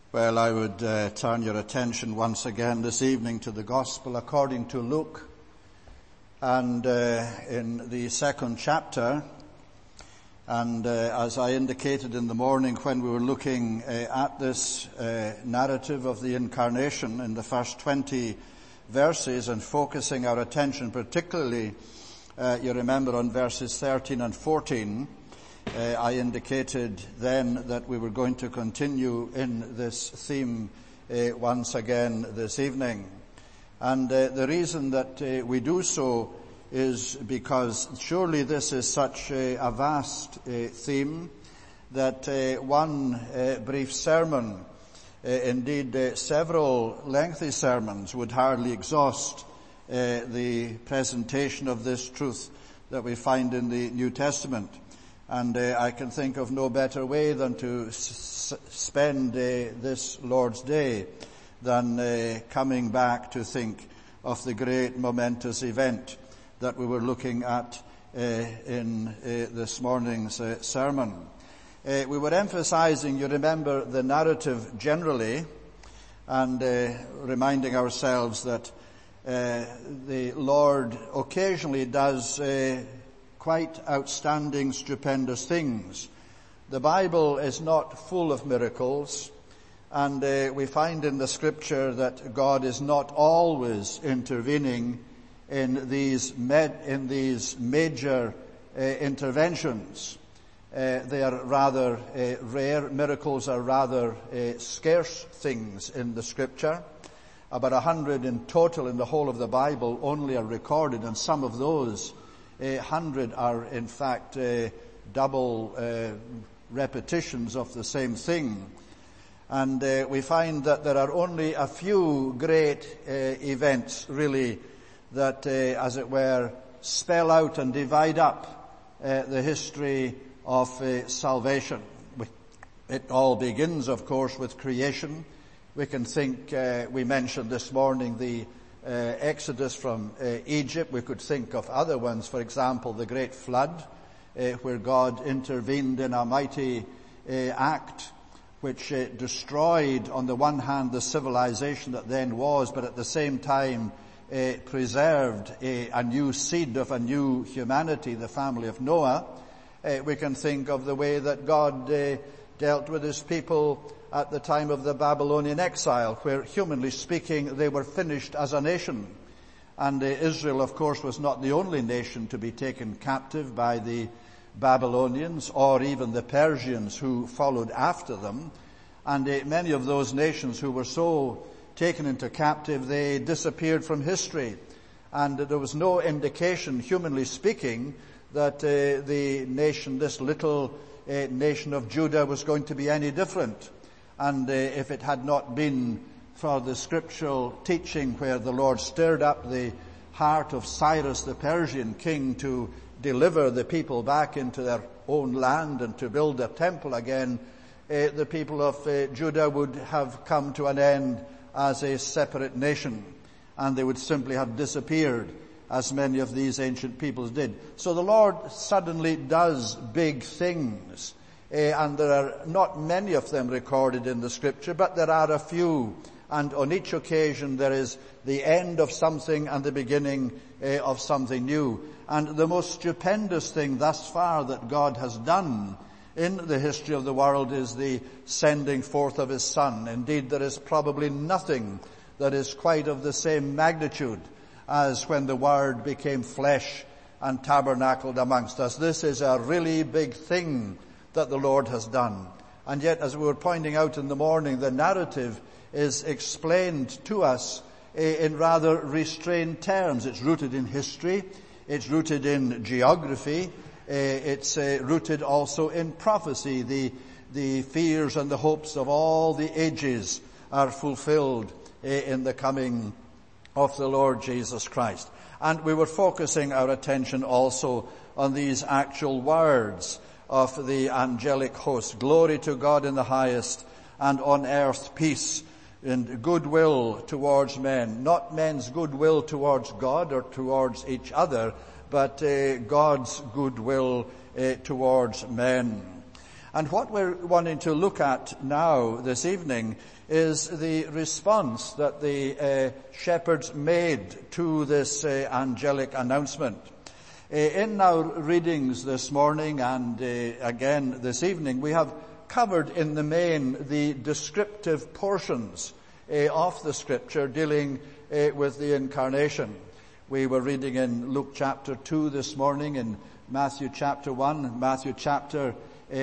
Well, I would turn your attention once again this evening to the Gospel according to Luke, and in the second chapter. And as I indicated in the morning when we were looking at this narrative of the Incarnation in the first 20 verses and focusing our attention particularly, you remember, on verses 13 and 14, I indicated then that we were going to continue in this theme once again this evening. And the reason that we do so is because surely this is such a vast theme that one brief sermon, indeed several lengthy sermons, would hardly exhaust the presentation of this truth that we find in the New Testament. And I can think of no better way than to spend this Lord's Day than coming back to think of the great momentous event that we were looking at in this morning's sermon. We were emphasizing, you remember, the narrative generally, and reminding ourselves that the Lord occasionally does quite outstanding, stupendous things. The Bible is not full of miracles, and we find in the Scripture that God is not always intervening in these major interventions. They are rather rare. Miracles are rather scarce things in the Scripture. About 100 in total in the whole of the Bible only are recorded, and some of those 100 are in fact double repetitions of the same thing. And we find that there are only a few great events really that, as it were, spell out and divide up the history of salvation. It all begins, of course, with creation. We can think, we mentioned this morning the Exodus from Egypt. We could think of other ones, for example, the Great Flood, where God intervened in a mighty act which destroyed, on the one hand, the civilization that then was, but at the same time preserved a new seed of a new humanity, the family of Noah. We can think of the way that God dealt with his people at the time of the Babylonian exile, where, humanly speaking, they were finished as a nation. And Israel, of course, was not the only nation to be taken captive by the Babylonians or even the Persians who followed after them. And many of those nations who were so taken into captive, they disappeared from history. And there was no indication, humanly speaking, that the nation, this little nation of Judah, was going to be any different. And if it had not been for the scriptural teaching where the Lord stirred up the heart of Cyrus the Persian king to deliver the people back into their own land and to build a temple again, the people of Judah would have come to an end as a separate nation, and they would simply have disappeared, as many of these ancient peoples did. So the Lord suddenly does big things. And there are not many of them recorded in the Scripture, but there are a few. And on each occasion there is the end of something and the beginning of something new. And the most stupendous thing thus far that God has done in the history of the world is the sending forth of his Son. Indeed, there is probably nothing that is quite of the same magnitude as when the Word became flesh and tabernacled amongst us. This is a really big thing that the Lord has done. And yet, as we were pointing out in the morning, the narrative is explained to us in rather restrained terms. It's rooted in history, it's rooted in geography, it's rooted also in prophecy. The fears and the hopes of all the ages are fulfilled in the coming of the Lord Jesus Christ. And we were focusing our attention also on these actual words of the angelic host. Glory to God in the highest, and on earth peace and goodwill towards men. Not men's goodwill towards God or towards each other, but God's goodwill towards men. And what we're wanting to look at now this evening is the response that the shepherds made to this angelic announcement. In our readings this morning and again this evening, we have covered in the main the descriptive portions of the scripture dealing with the incarnation. We were reading in Luke chapter 2 this morning, in Matthew chapter 1, Matthew chapter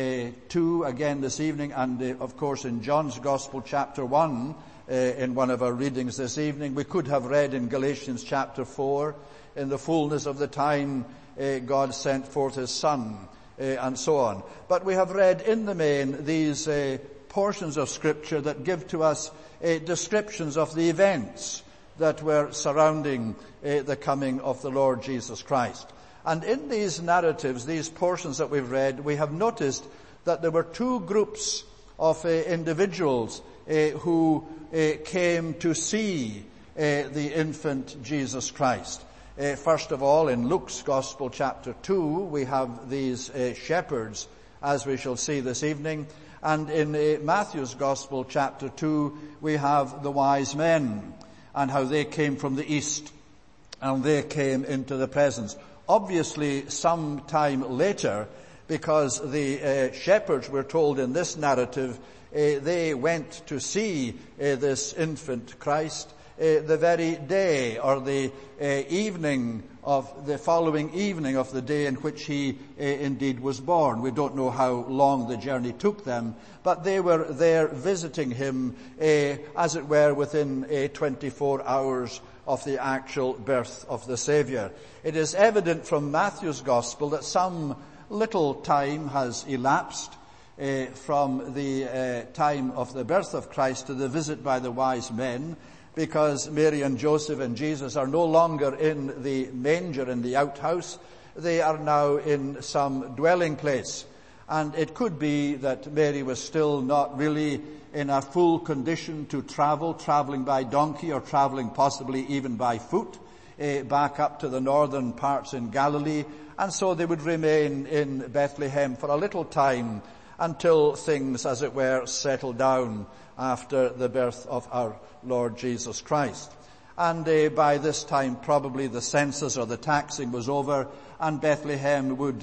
2 again this evening, and of course in John's Gospel chapter 1 in one of our readings this evening. We could have read in Galatians chapter 4, in the fullness of the time God sent forth his Son, and so on. But we have read in the main these portions of scripture that give to us descriptions of the events that were surrounding the coming of the Lord Jesus Christ. And in these narratives, these portions that we've read, we have noticed that there were two groups of individuals who came to see the infant Jesus Christ. First of all, in Luke's Gospel chapter 2, we have these shepherds, as we shall see this evening. And in Matthew's Gospel chapter 2, we have the wise men, and how they came from the east, and they came into the presence. Obviously, some time later, because the shepherds, we're told in this narrative, they went to see this infant Christ the very day, or the evening of the following evening of the day in which he indeed was born. We don't know how long the journey took them, but they were there visiting him, as it were, within 24 hours of the actual birth of the Saviour. It is evident from Matthew's Gospel that some little time has elapsed from the time of the birth of Christ to the visit by the wise men, because Mary and Joseph and Jesus are no longer in the manger, in the outhouse. They are now in some dwelling place. And it could be that Mary was still not really in a full condition to traveling by donkey or traveling possibly even by foot, back up to the northern parts in Galilee. And so they would remain in Bethlehem for a little time until things, as it were, settle down after the birth of our Lord Jesus Christ. And by this time probably the census or the taxing was over, and Bethlehem would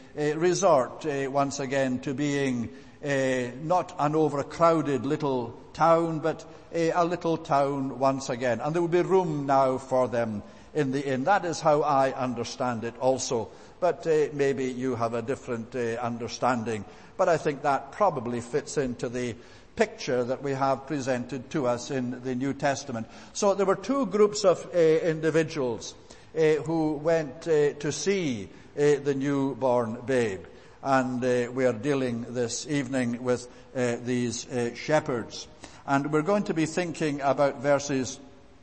resort once again to being not an overcrowded little town, but a little town once again. And there would be room now for them in the inn. That is how I understand it also. But maybe you have a different understanding. But I think that probably fits into the picture that we have presented to us in the New Testament. So there were two groups of individuals who went to see the newborn babe. And we are dealing this evening with these shepherds. And we're going to be thinking about verses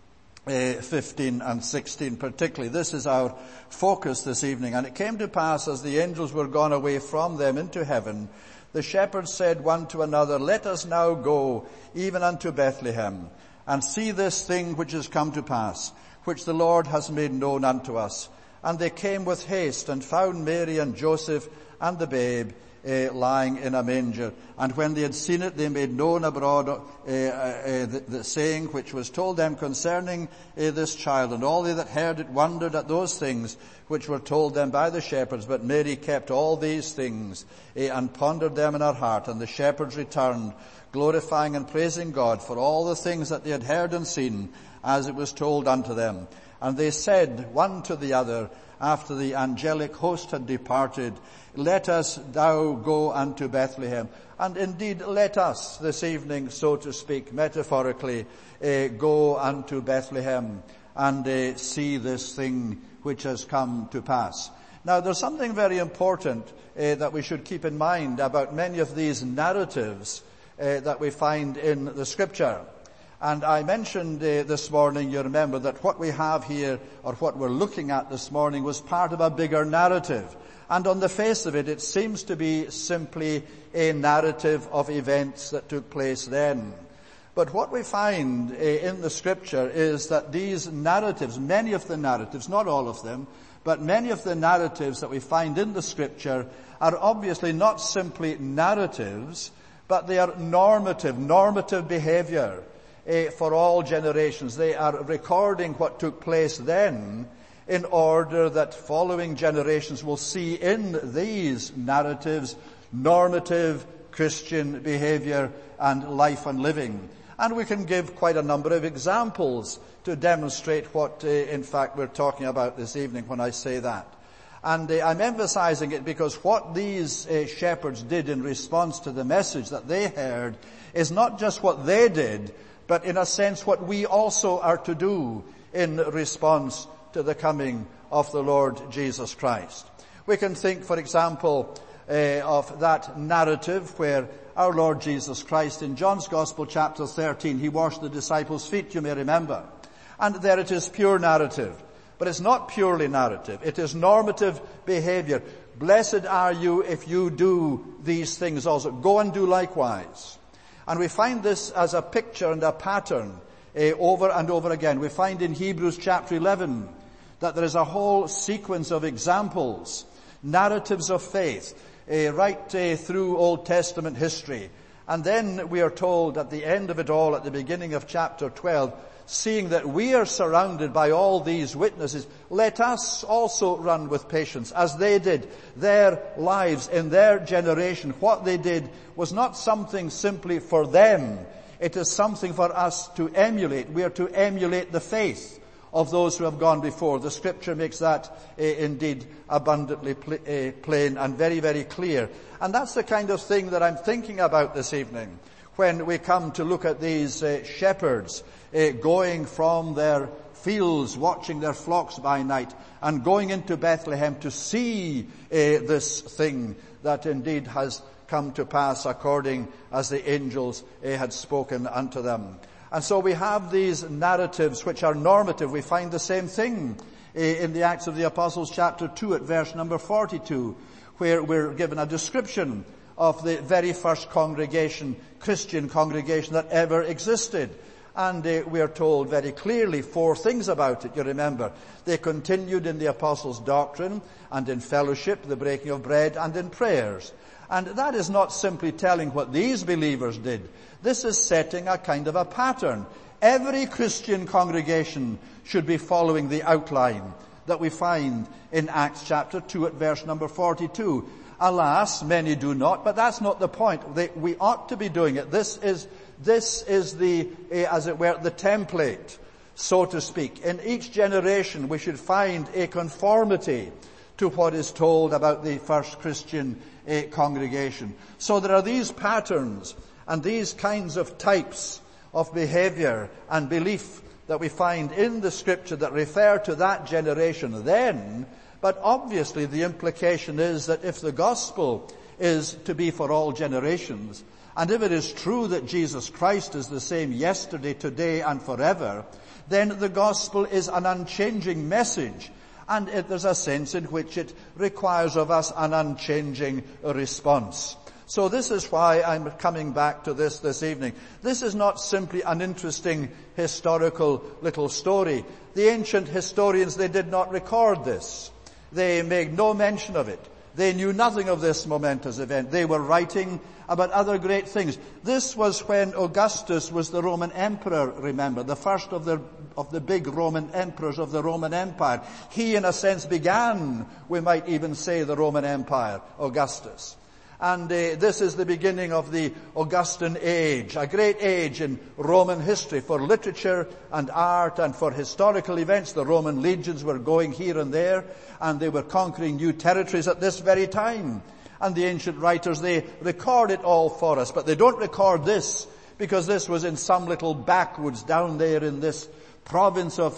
15 and 16 particularly. This is our focus this evening. And it came to pass, as the angels were gone away from them into heaven, the shepherds said one to another, "Let us now go even unto Bethlehem, and see this thing which is come to pass, which the Lord has made known unto us." And they came with haste, and found Mary and Joseph and the babe lying in a manger. And when they had seen it, they made known abroad the saying which was told them concerning this child. And all they that heard it wondered at those things which were told them by the shepherds. But Mary kept all these things and pondered them in her heart. And the shepherds returned, glorifying and praising God for all the things that they had heard and seen, as it was told unto them. And they said one to the other, after the angelic host had departed, "Let us now go unto Bethlehem." And indeed, let us this evening, so to speak, metaphorically, go unto Bethlehem and see this thing which has come to pass. Now, there's something very important that we should keep in mind about many of these narratives that we find in the Scripture. And I mentioned this morning, you remember, that what we have here, or what we're looking at this morning, was part of a bigger narrative. And on the face of it, it seems to be simply a narrative of events that took place then. But what we find in the Scripture is that these narratives, many of the narratives, not all of them, But many of the narratives that we find in the Scripture are obviously not simply narratives, but they are normative behavior for all generations. They are recording what took place then in order that following generations will see in these narratives normative Christian behavior and life and living. And we can give quite a number of examples to demonstrate what, in fact, we're talking about this evening when I say that. And I'm emphasizing it because what these shepherds did in response to the message that they heard is not just what they did, but in a sense what we also are to do in response to the coming of the Lord Jesus Christ. We can think, for example, of that narrative where our Lord Jesus Christ in John's Gospel chapter 13, he washed the disciples' feet, you may remember. And there it is pure narrative. But it's not purely narrative. It is normative behavior. Blessed are you if you do these things also. Go and do likewise. And we find this as a picture and a pattern over and over again. We find in Hebrews chapter 11 that there is a whole sequence of examples, narratives of faith, right through Old Testament history. And then we are told at the end of it all, at the beginning of chapter 12, seeing that we are surrounded by all these witnesses, let us also run with patience as they did. Their lives in their generation, what they did was not something simply for them. It is something for us to emulate. We are to emulate the faith of those who have gone before. The Scripture makes that indeed abundantly plain and very, very clear. And that's the kind of thing that I'm thinking about this evening when we come to look at these shepherds going from their fields, watching their flocks by night, and going into Bethlehem to see this thing that indeed has come to pass according as the angels had spoken unto them. And so we have these narratives which are normative. We find the same thing in the Acts of the Apostles chapter 2 at verse number 42, where we're given a description of the very first congregation, Christian congregation that ever existed. And we are told very clearly 4 things about it, you remember. They continued in the apostles' doctrine and in fellowship, the breaking of bread, and in prayers. And that is not simply telling what these believers did. This is setting a kind of a pattern. Every Christian congregation should be following the outline that we find in Acts chapter 2 at verse number 42. Alas, many do not, but that's not the point. We ought to be doing it. This is the, as it were, the template, so to speak. In each generation we should find a conformity to what is told about the first Christian congregation. So there are these patterns and these kinds of types of behavior and belief that we find in the Scripture that refer to that generation then. But obviously the implication is that if the gospel is to be for all generations, and if it is true that Jesus Christ is the same yesterday, today, and forever, then the gospel is an unchanging message. And there's a sense in which it requires of us an unchanging response. So this is why I'm coming back to this evening. This is not simply an interesting historical little story. The ancient historians, they did not record this. They made no mention of it. They knew nothing of this momentous event. They were writing about other great things. This was when Augustus was the Roman emperor, remember, the first of the big Roman emperors of the Roman Empire. He, in a sense, began, we might even say, the Roman Empire, Augustus. And this is the beginning of the Augustan age, a great age in Roman history for literature and art and for historical events. The Roman legions were going here and there, and they were conquering new territories at this very time. And the ancient writers, they record it all for us, but they don't record this because this was in some little backwoods down there in this province of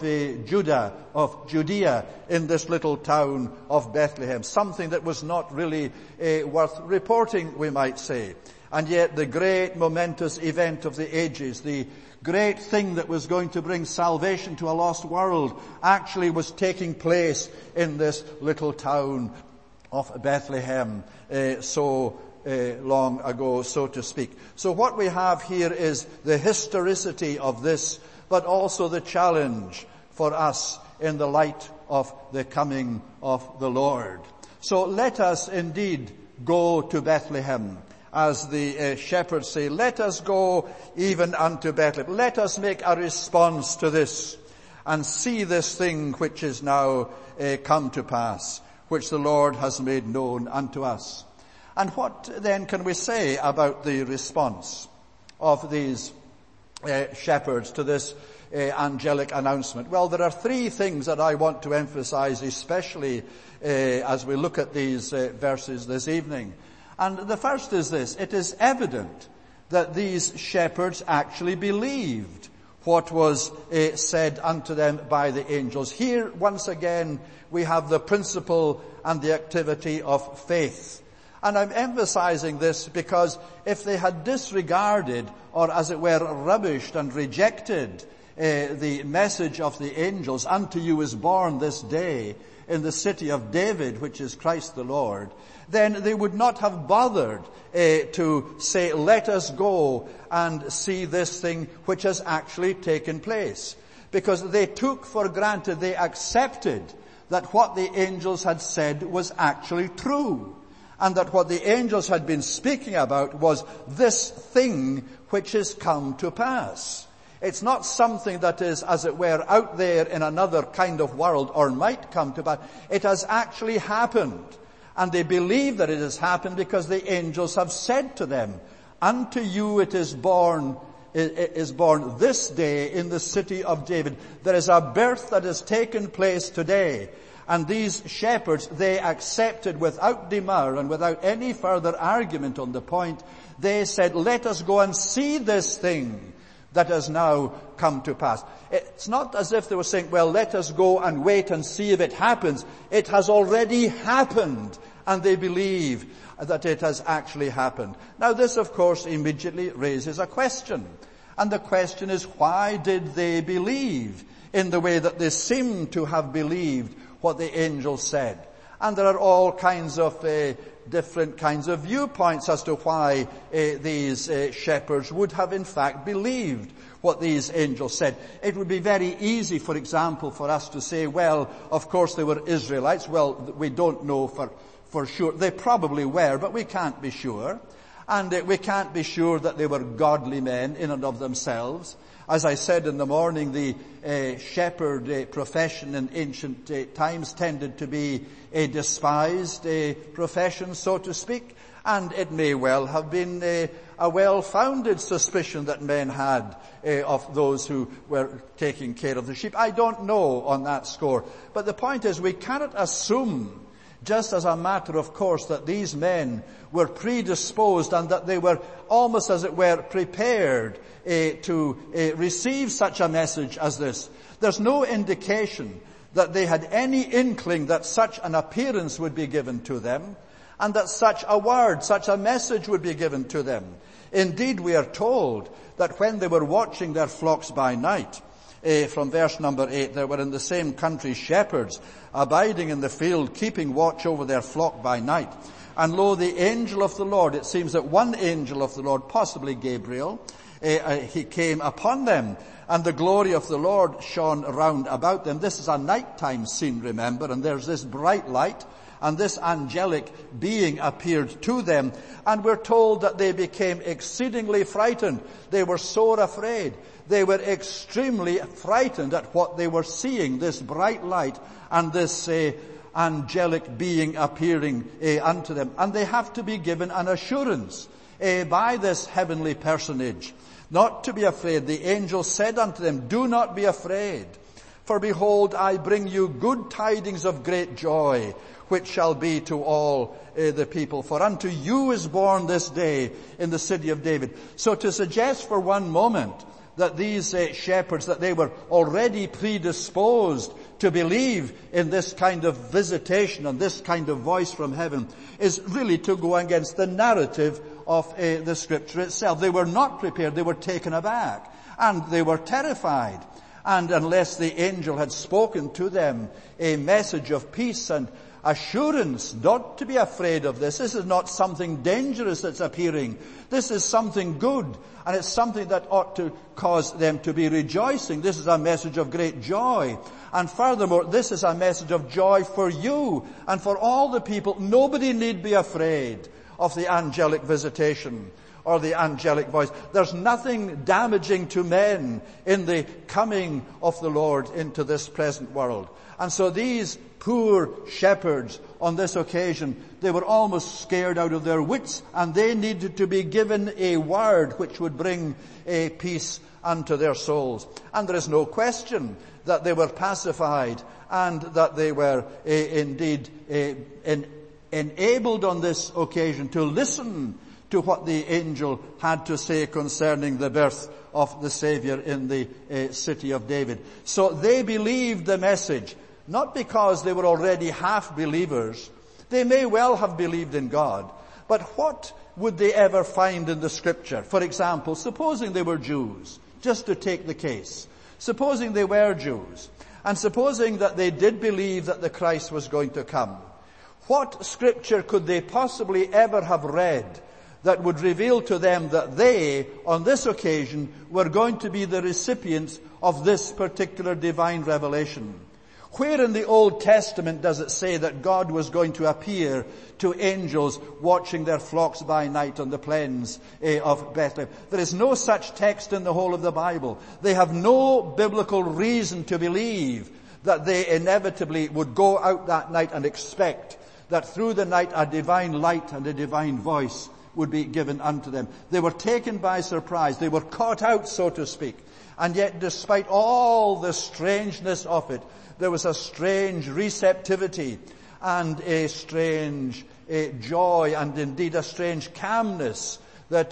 Judea, in this little town of Bethlehem. Something that was not really worth reporting, we might say. And yet the great momentous event of the ages, the great thing that was going to bring salvation to a lost world, actually was taking place in this little town of Bethlehem so long ago, so to speak. So what we have here is the historicity of this, but also the challenge for us in the light of the coming of the Lord. So let us indeed go to Bethlehem. As the shepherds say, let us go even unto Bethlehem. Let us make a response to this and see this thing which is now come to pass, which the Lord has made known unto us. And what then can we say about the response of these shepherds to this angelic announcement? Well, there are three things that I want to emphasize, especially as we look at these verses this evening. And the first is this: it is evident that these shepherds actually believed what was said unto them by the angels. Here, once again, we have the principle and the activity of faith. And I'm emphasizing this because if they had disregarded, or as it were, rubbished and rejected the message of the angels, unto you is born this day in the city of David, which is Christ the Lord, then they would not have bothered to say, let us go and see this thing which has actually taken place. Because they took for granted, they accepted that what the angels had said was actually true. And that what the angels had been speaking about was this thing which is come to pass. It's not something that is, as it were, out there in another kind of world or might come to pass. It has actually happened. And they believe that it has happened because the angels have said to them, unto you it is born this day in the city of David. There is a birth that has taken place today. And these shepherds, they accepted without demur and without any further argument on the point. They said, let us go and see this thing that has now come to pass. It's not as if they were saying, well, let us go and wait and see if it happens. It has already happened, and they believe that it has actually happened. Now this, of course, immediately raises a question. And the question is, why did they believe in the way that they seem to have believed what the angel said? And there are all kinds of different kinds of viewpoints as to why these shepherds would have in fact believed what these angels said. It would be very easy, for example, for us to say, well, of course they were Israelites. Well, we don't know for sure. They probably were, but we can't be sure. And we can't be sure that they were godly men in and of themselves. As I said in the morning, the shepherd profession in ancient times tended to be a despised profession, so to speak. And it may well have been a well-founded suspicion that men had of those who were taking care of the sheep. I don't know on that score. But the point is, we cannot assume, just as a matter of course, that these men were predisposed and that they were almost, as it were, prepared to receive such a message as this. There's no indication that they had any inkling that such an appearance would be given to them, and that such a word, such a message would be given to them. Indeed, we are told that when they were watching their flocks by night, from verse number 8, there were in the same country shepherds abiding in the field, keeping watch over their flock by night. And lo, the angel of the Lord, it seems that one angel of the Lord, possibly Gabriel, he came upon them, and the glory of the Lord shone round about them. This is a nighttime scene, remember, and there's this bright light, and this angelic being appeared to them, and we're told that they became exceedingly frightened. They were sore afraid. They were extremely frightened at what they were seeing, this bright light and this angelic being appearing unto them. And they have to be given an assurance by this heavenly personage, not to be afraid. The angel said unto them, do not be afraid, for behold, I bring you good tidings of great joy, which shall be to all the people. For unto you is born this day in the city of David. So to suggest for one moment that these shepherds, that they were already predisposed to believe in this kind of visitation and this kind of voice from heaven, is really to go against the narrative of the scripture itself. They were not prepared. They were taken aback, and they were terrified. And unless the angel had spoken to them a message of peace and assurance not to be afraid of this. This is not something dangerous that's appearing. This is something good, and it's something that ought to cause them to be rejoicing. This is a message of great joy. And furthermore, this is a message of joy for you and for all the people. Nobody need be afraid of the angelic visitation or the angelic voice. There's nothing damaging to men in the coming of the Lord into this present world. And so these poor shepherds on this occasion, they were almost scared out of their wits, and they needed to be given a word which would bring a peace unto their souls. And there is no question that they were pacified and that they were indeed enabled on this occasion to listen to what the angel had to say concerning the birth of the Savior in the city of David. So they believed the message, not because they were already half believers. They may well have believed in God, but what would they ever find in the Scripture? For example, supposing they were Jews, just to take the case. Supposing they were Jews, and supposing that they did believe that the Christ was going to come, what Scripture could they possibly ever have read that would reveal to them that they, on this occasion, were going to be the recipients of this particular divine revelation? Where in the Old Testament does it say that God was going to appear to angels watching their flocks by night on the plains of Bethlehem? There is no such text in the whole of the Bible. They have no biblical reason to believe that they inevitably would go out that night and expect that through the night a divine light and a divine voice would be given unto them. They were taken by surprise. They were caught out, so to speak. And yet, despite all the strangeness of it, there was a strange receptivity and a strange joy and indeed a strange calmness that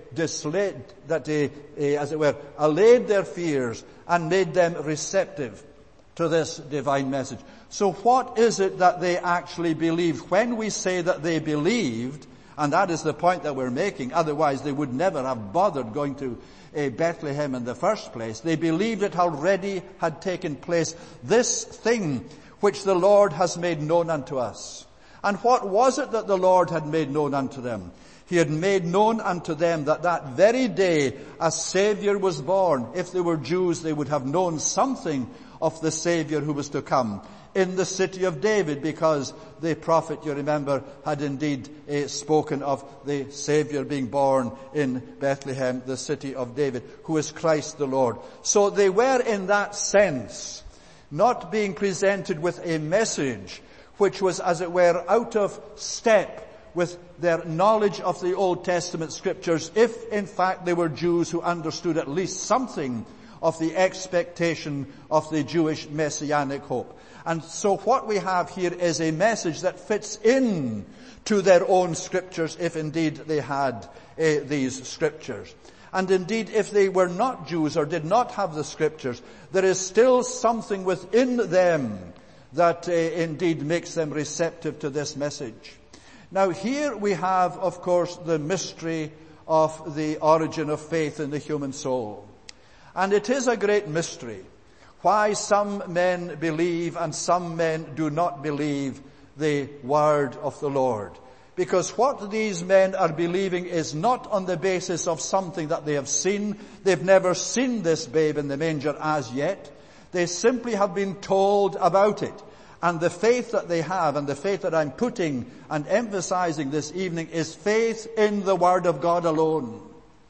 as it were, allayed their fears and made them receptive to this divine message. So what is it that they actually believed? When we say that they believed, and that is the point that we're making, otherwise they would never have bothered going to Bethlehem in the first place. They believed it already had taken place, this thing which the Lord has made known unto us. And what was it that the Lord had made known unto them? He had made known unto them that that very day a Savior was born. If they were Jews, they would have known something of the Savior who was to come in the city of David, because the prophet, you remember, had indeed spoken of the Savior being born in Bethlehem, the city of David, who is Christ the Lord. So they were, in that sense, not being presented with a message which was, as it were, out of step with their knowledge of the Old Testament Scriptures, if in fact they were Jews who understood at least something of the expectation of the Jewish messianic hope. And so what we have here is a message that fits in to their own Scriptures, if indeed they had these Scriptures. And indeed, if they were not Jews or did not have the Scriptures, there is still something within them that indeed makes them receptive to this message. Now here we have, of course, the mystery of the origin of faith in the human soul. And it is a great mystery why some men believe and some men do not believe the word of the Lord. Because what these men are believing is not on the basis of something that they have seen. They've never seen this babe in the manger as yet. They simply have been told about it. And the faith that they have, and the faith that I'm putting and emphasizing this evening, is faith in the Word of God alone.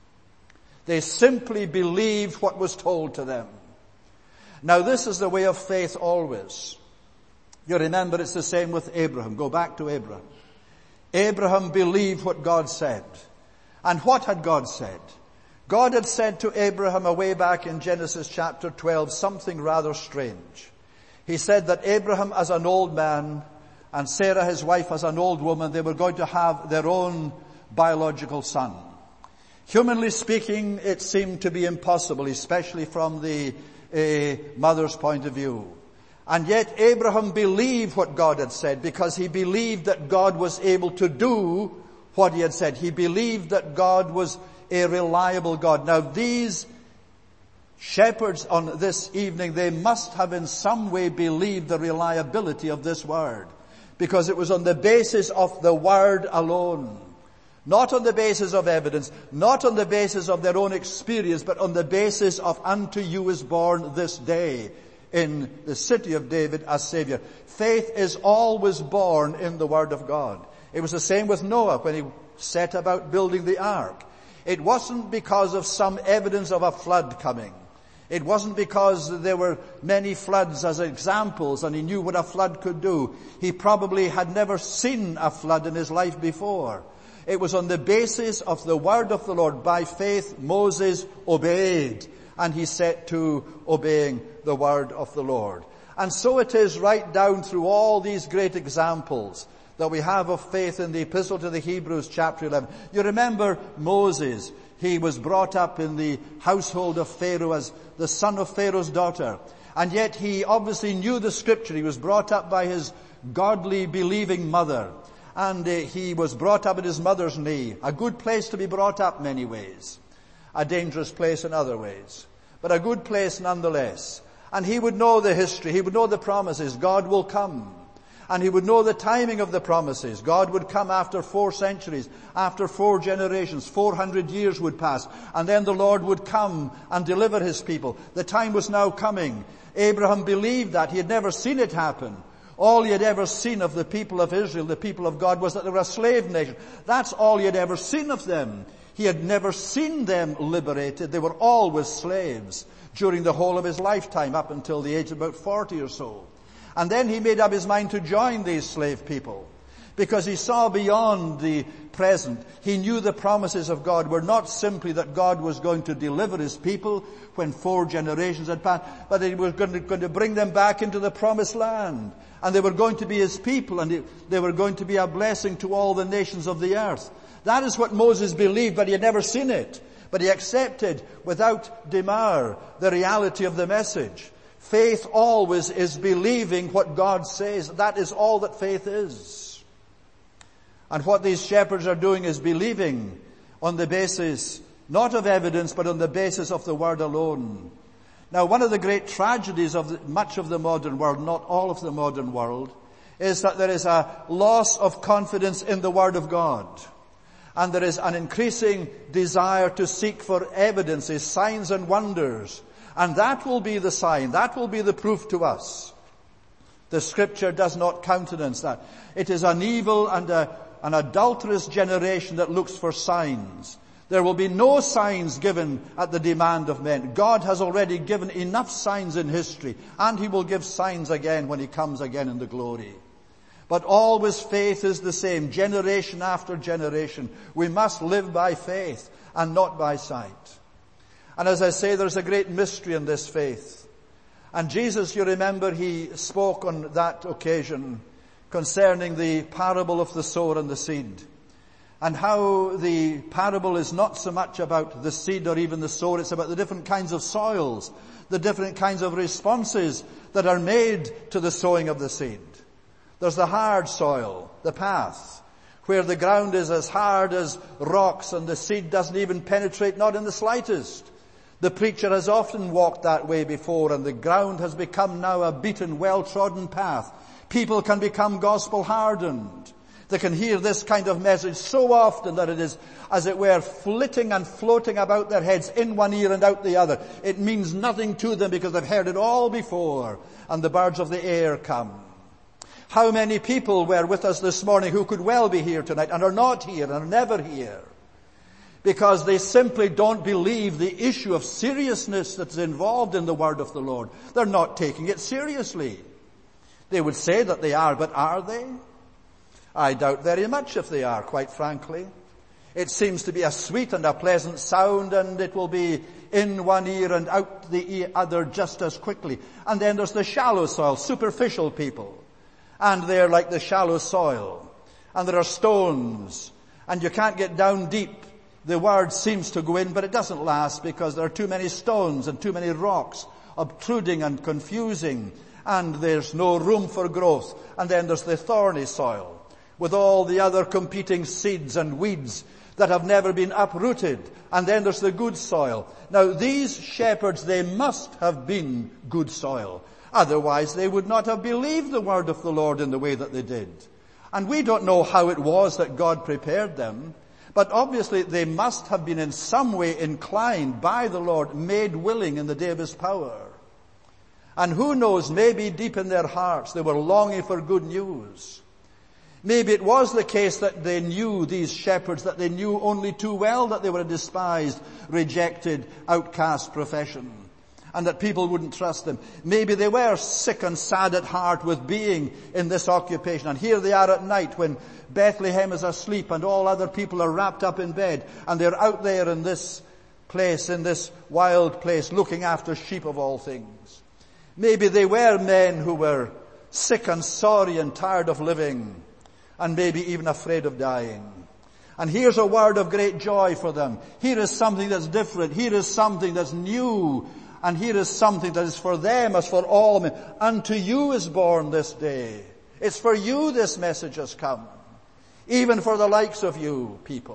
They simply believed what was told to them. Now this is the way of faith always. You remember it's the same with Abraham. Go back to Abraham. Abraham believed what God said. And what had God said? God had said to Abraham away back in Genesis chapter 12 something rather strange. He said that Abraham as an old man and Sarah his wife as an old woman, they were going to have their own biological son. Humanly speaking, it seemed to be impossible, especially from the mother's point of view. And yet Abraham believed what God had said, because he believed that God was able to do what he had said. He believed that God was a reliable God. Now these shepherds on this evening, they must have in some way believed the reliability of this word, because it was on the basis of the Word alone. Not on the basis of evidence, not on the basis of their own experience, but on the basis of unto you is born this day in the city of David a Savior. Faith is always born in the Word of God. It was the same with Noah when he set about building the ark. It wasn't because of some evidence of a flood coming. It wasn't because there were many floods as examples and he knew what a flood could do. He probably had never seen a flood in his life before. It was on the basis of the word of the Lord. By faith, Moses obeyed, and he set to obeying the word of the Lord. And so it is right down through all these great examples that we have of faith in the Epistle to the Hebrews, chapter 11. You remember Moses. He was brought up in the household of Pharaoh as the son of Pharaoh's daughter. And yet he obviously knew the Scripture. He was brought up by his godly, believing mother. And he was brought up at his mother's knee. A good place to be brought up in many ways. A dangerous place in other ways. But a good place nonetheless. And he would know the history. He would know the promises. God will come. And he would know the timing of the promises. God would come after 4 centuries, after 4 generations. 400 years would pass. And then the Lord would come and deliver his people. The time was now coming. Abraham believed that. He had never seen it happen. All he had ever seen of the people of Israel, the people of God, was that they were a slave nation. That's all he had ever seen of them. He had never seen them liberated. They were always slaves during the whole of his lifetime, up until the age of about 40 or so. And then he made up his mind to join these slave people, because he saw beyond the present. He knew the promises of God were not simply that God was going to deliver his people when 4 generations had passed, but he was going to bring them back into the promised land. And they were going to be his people, and they were going to be a blessing to all the nations of the earth. That is what Moses believed, but he had never seen it. But he accepted without demur the reality of the message. Faith always is believing what God says. That is all that faith is. And what these shepherds are doing is believing on the basis, not of evidence, but on the basis of the word alone. Now, one of the great tragedies of much of the modern world, not all of the modern world, is that there is a loss of confidence in the Word of God. And there is an increasing desire to seek for evidences, signs and wonders. And that will be the sign, that will be the proof to us. The Scripture does not countenance that. It is an evil and an adulterous generation that looks for signs. There will be no signs given at the demand of men. God has already given enough signs in history, and he will give signs again when he comes again in the glory. But always faith is the same, generation after generation. We must live by faith and not by sight. And as I say, there's a great mystery in this faith. And Jesus, you remember, he spoke on that occasion concerning the parable of the sower and the seed. And how the parable is not so much about the seed or even the sower, it's about the different kinds of soils, the different kinds of responses that are made to the sowing of the seed. There's the hard soil, the path, where the ground is as hard as rocks and the seed doesn't even penetrate, not in the slightest. The preacher has often walked that way before, and the ground has become now a beaten, well-trodden path. People can become gospel hardened. They can hear this kind of message so often that it is, as it were, flitting and floating about their heads, in one ear and out the other. It means nothing to them because they've heard it all before, and the birds of the air come. How many people were with us this morning who could well be here tonight and are not here and are never here because they simply don't believe the issue of seriousness that's involved in the word of the Lord. They're not taking it seriously. They would say that they are, but are they? I doubt very much if they are, quite frankly. It seems to be a sweet and a pleasant sound, and it will be in one ear and out the other just as quickly. And then there's the shallow soil, superficial people. And they're like the shallow soil. And there are stones. And you can't get down deep. The word seems to go in, but it doesn't last because there are too many stones and too many rocks obtruding and confusing. And there's no room for growth. And then there's the thorny soil with all the other competing seeds and weeds that have never been uprooted. And then there's the good soil. Now these shepherds, they must have been good soil. Otherwise they would not have believed the word of the Lord in the way that they did. And we don't know how it was that God prepared them, but obviously they must have been in some way inclined by the Lord, made willing in the day of His power. And who knows, maybe deep in their hearts they were longing for good news. Maybe it was the case that they knew, these shepherds, that they knew only too well that they were a despised, rejected, outcast profession, and that people wouldn't trust them. Maybe they were sick and sad at heart with being in this occupation. And here they are at night when Bethlehem is asleep and all other people are wrapped up in bed, and they're out there in this place, in this wild place, looking after sheep of all things. Maybe they were men who were sick and sorry and tired of living, and maybe even afraid of dying. And here's a word of great joy for them. Here is something that's different. Here is something that's new. And here is something that is for them as for all men. Unto you is born this day. It's for you this message has come. Even for the likes of you people.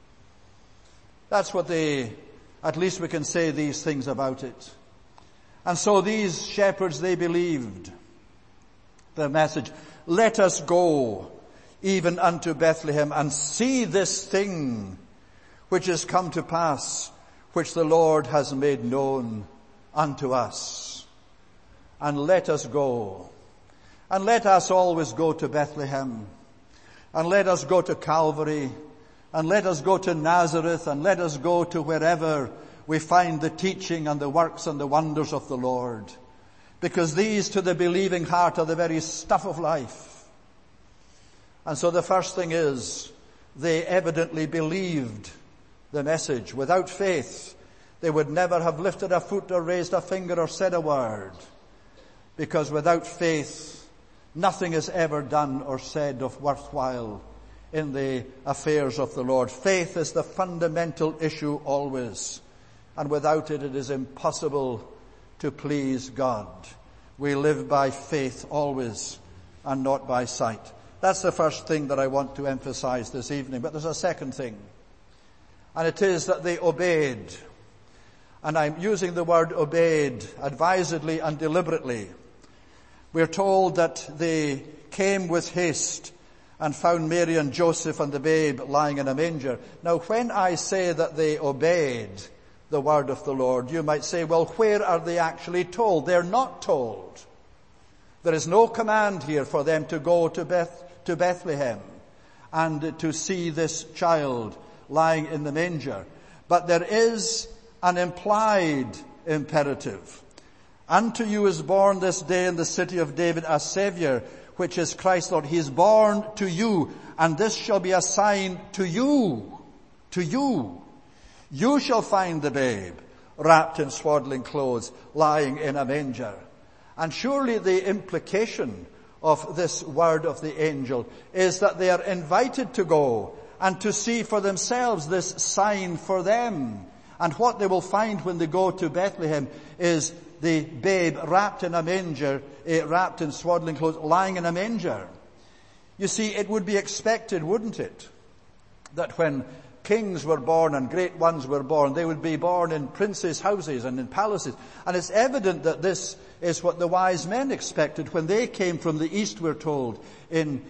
That's what at least we can say these things about it. And so these shepherds, they believed the message. Let us go even unto Bethlehem and see this thing which is come to pass, which the Lord has made known unto us. And let us go. And let us always go to Bethlehem. And let us go to Calvary. And let us go to Nazareth. And let us go to wherever we find the teaching and the works and the wonders of the Lord. Because these to the believing heart are the very stuff of life. And so the first thing is, they evidently believed the message. Without faith, they would never have lifted a foot or raised a finger or said a word. Because without faith, nothing is ever done or said of worthwhile in the affairs of the Lord. Faith is the fundamental issue always. And without it, it is impossible to please God. We live by faith always and not by sight. That's the first thing that I want to emphasize this evening. But there's a second thing. And it is that they obeyed. And I'm using the word obeyed advisedly and deliberately. We're told that they came with haste and found Mary and Joseph and the babe lying in a manger. Now, when I say that they obeyed the word of the Lord, you might say, well, where are they actually told? They're not told. There is no command here for them to go to Bethlehem and to see this child lying in the manger. But there is an implied imperative. Unto you is born this day in the city of David a Savior, which is Christ Lord. He is born to you, and this shall be a sign to you. To you. You shall find the babe wrapped in swaddling clothes, lying in a manger. And surely the implication of this word of the angel is that they are invited to go and to see for themselves this sign for them. And what they will find when they go to Bethlehem is the babe wrapped in a manger, wrapped in swaddling clothes, lying in a manger. You see, it would be expected, wouldn't it, that when kings were born and great ones were born, they would be born in princes' houses and in palaces. And it's evident that this is what the wise men expected when they came from the east, we're told, in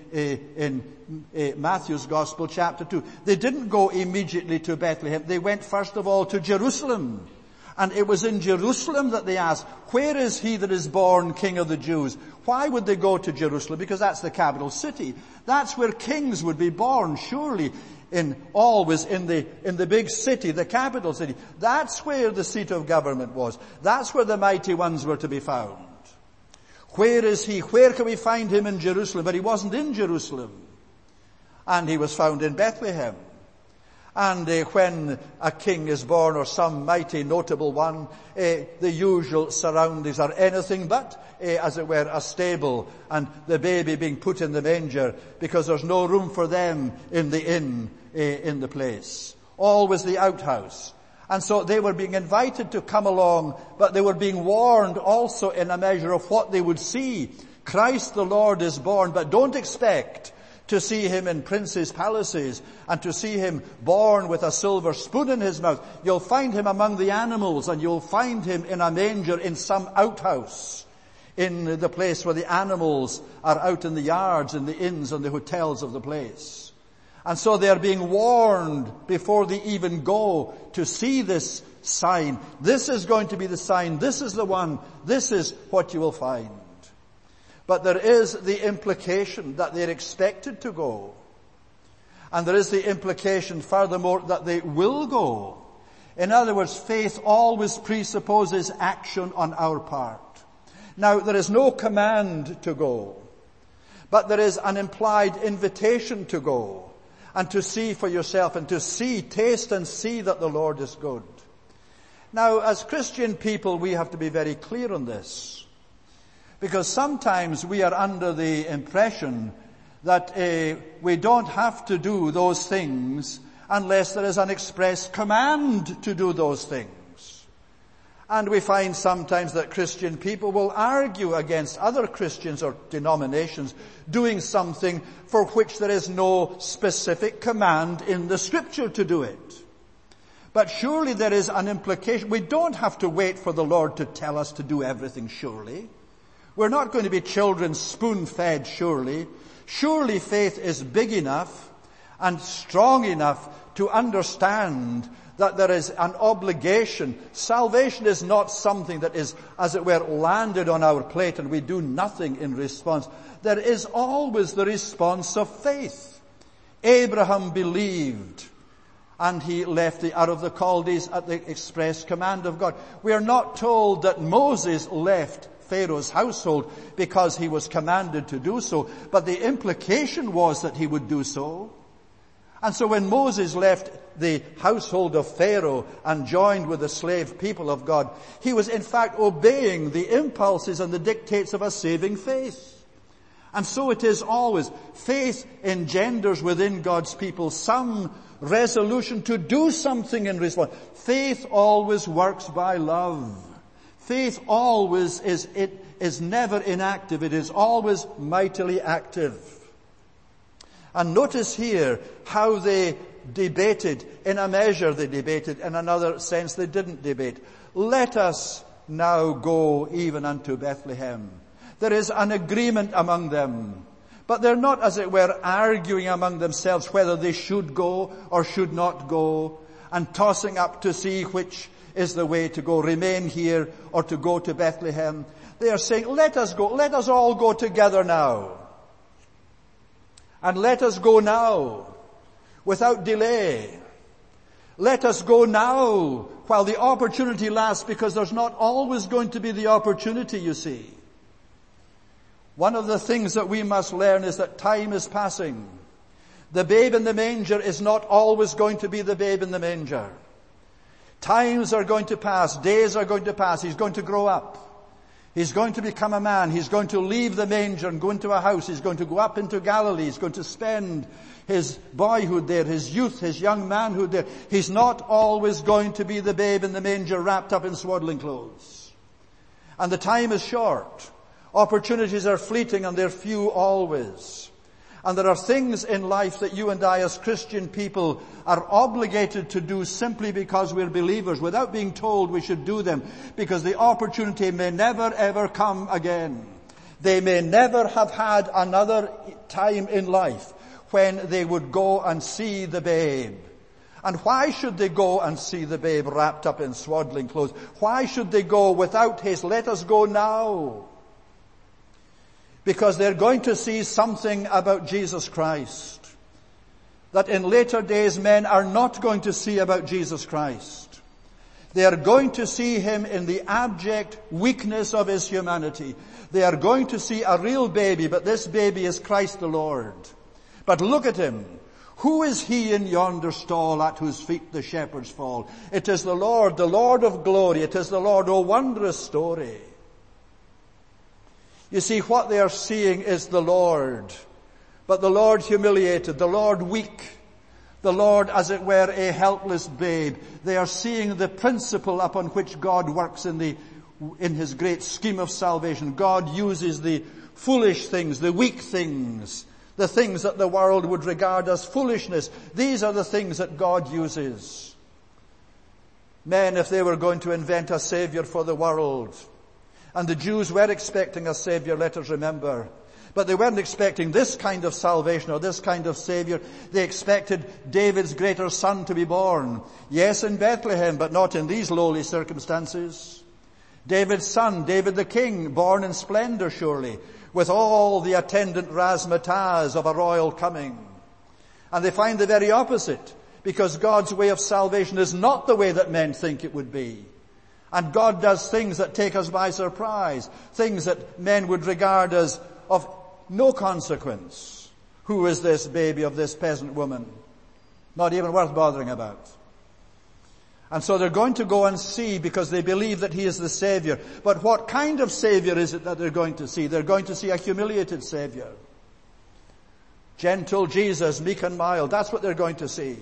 Matthew's Gospel, chapter 2. They didn't go immediately to Bethlehem. They went first of all to Jerusalem. And it was in Jerusalem that they asked, where is he that is born King of the Jews? Why would they go to Jerusalem? Because that's the capital city. That's where kings would be born, surely, always in the big city, the capital city. That's where the seat of government was. That's where the mighty ones were to be found. Where is he? Where can we find him in Jerusalem? But he wasn't in Jerusalem. And he was found in Bethlehem. And when a king is born, or some mighty notable one, the usual surroundings are anything but, as it were, a stable, and the baby being put in the manger, because there's no room for them in the inn, in the place. Always the outhouse. And so they were being invited to come along, but they were being warned also in a measure of what they would see. Christ the Lord is born, but don't expect to see him in princes' palaces and to see him born with a silver spoon in his mouth. You'll find him among the animals, and you'll find him in a manger in some outhouse, in the place where the animals are out in the yards, in the inns and the hotels of the place. And so they are being warned before they even go to see this sign. This is going to be the sign. This is the one. This is what you will find. But there is the implication that they're expected to go. And there is the implication, furthermore, that they will go. In other words, faith always presupposes action on our part. Now, there is no command to go, but there is an implied invitation to go and to see for yourself and to see, taste and see that the Lord is good. Now, as Christian people, we have to be very clear on this, because sometimes we are under the impression that we don't have to do those things unless there is an express command to do those things. And we find sometimes that Christian people will argue against other Christians or denominations doing something for which there is no specific command in the Scripture to do it. But surely there is an implication. We don't have to wait for the Lord to tell us to do everything, surely. We're not going to be children spoon-fed, surely. Surely faith is big enough and strong enough to understand that there is an obligation. Salvation is not something that is, as it were, landed on our plate and we do nothing in response. There is always the response of faith. Abraham believed and he left Ur of the Chaldees at the express command of God. We are not told that Moses left Pharaoh's household because he was commanded to do so, but the implication was that he would do so. And so when Moses left the household of Pharaoh and joined with the slave people of God, he was in fact obeying the impulses and the dictates of a saving faith. And so it is always. Faith engenders within God's people some resolution to do something in response. Faith always works by love. Faith always is never inactive. It is always mightily active. And notice here how they debated. In a measure they debated. In another sense they didn't debate. Let us now go even unto Bethlehem. There is an agreement among them. But they're not, as it were, arguing among themselves whether they should go or should not go, and tossing up to see which is the way to go, remain here or to go to Bethlehem. They are saying, let us go, let us all go together now. And let us go now, without delay. Let us go now, while the opportunity lasts, because there's not always going to be the opportunity, you see. One of the things that we must learn is that time is passing. The babe in the manger is not always going to be the babe in the manger. Times are going to pass, days are going to pass, he's going to grow up. He's going to become a man. He's going to leave the manger and go into a house. He's going to go up into Galilee. He's going to spend his boyhood there, his youth, his young manhood there. He's not always going to be the babe in the manger wrapped up in swaddling clothes. And the time is short. Opportunities are fleeting and they're few always. And there are things in life that you and I as Christian people are obligated to do simply because we're believers, without being told we should do them, because the opportunity may never ever come again. They may never have had another time in life when they would go and see the babe. And why should they go and see the babe wrapped up in swaddling clothes? Why should they go without haste? Let us go now. Because they're going to see something about Jesus Christ that in later days men are not going to see about Jesus Christ. They are going to see him in the abject weakness of his humanity. They are going to see a real baby, but this baby is Christ the Lord. But look at him. Who is he in yonder stall at whose feet the shepherds fall? It is the Lord of glory. It is the Lord, oh wondrous story. You see, what they are seeing is the Lord, but the Lord humiliated, the Lord weak, the Lord, as it were, a helpless babe. They are seeing the principle upon which God works in his great scheme of salvation. God uses the foolish things, the weak things, the things that the world would regard as foolishness. These are the things that God uses. Men, if they were going to invent a savior for the world, And the Jews were expecting a Savior, let us remember. But they weren't expecting this kind of salvation or this kind of Savior. They expected David's greater son to be born. Yes, in Bethlehem, but not in these lowly circumstances. David's son, David the king, born in splendor surely, with all the attendant razzmatazz of a royal coming. And they find the very opposite, because God's way of salvation is not the way that men think it would be. And God does things that take us by surprise, things that men would regard as of no consequence. Who is this baby of this peasant woman? Not even worth bothering about. And so they're going to go and see because they believe that he is the Savior. But what kind of Savior is it that they're going to see? They're going to see a humiliated Savior. Gentle Jesus, meek and mild. That's what they're going to see.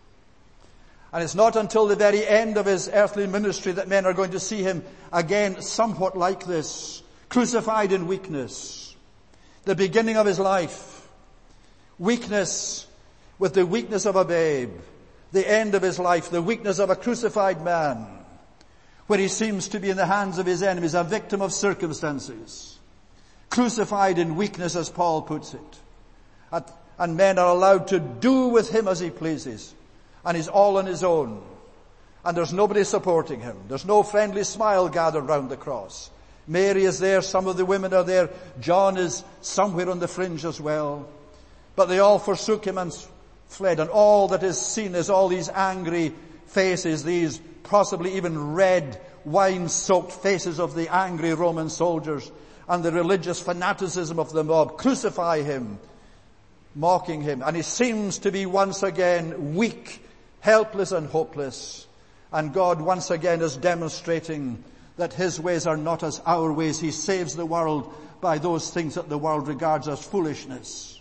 And it's not until the very end of his earthly ministry that men are going to see him again somewhat like this, crucified in weakness. The beginning of his life, weakness with the weakness of a babe. The end of his life, the weakness of a crucified man, where he seems to be in the hands of his enemies, a victim of circumstances. Crucified in weakness, as Paul puts it. And men are allowed to do with him as he pleases. And he's all on his own. And there's nobody supporting him. There's no friendly smile gathered round the cross. Mary is there, some of the women are there, John is somewhere on the fringe as well. But they all forsook him and fled, and all that is seen is all these angry faces, these possibly even red, wine-soaked faces of the angry Roman soldiers, and the religious fanaticism of the mob. Crucify him, mocking him. And he seems to be once again weak, helpless and hopeless. And God once again is demonstrating that his ways are not as our ways. He saves the world by those things that the world regards as foolishness.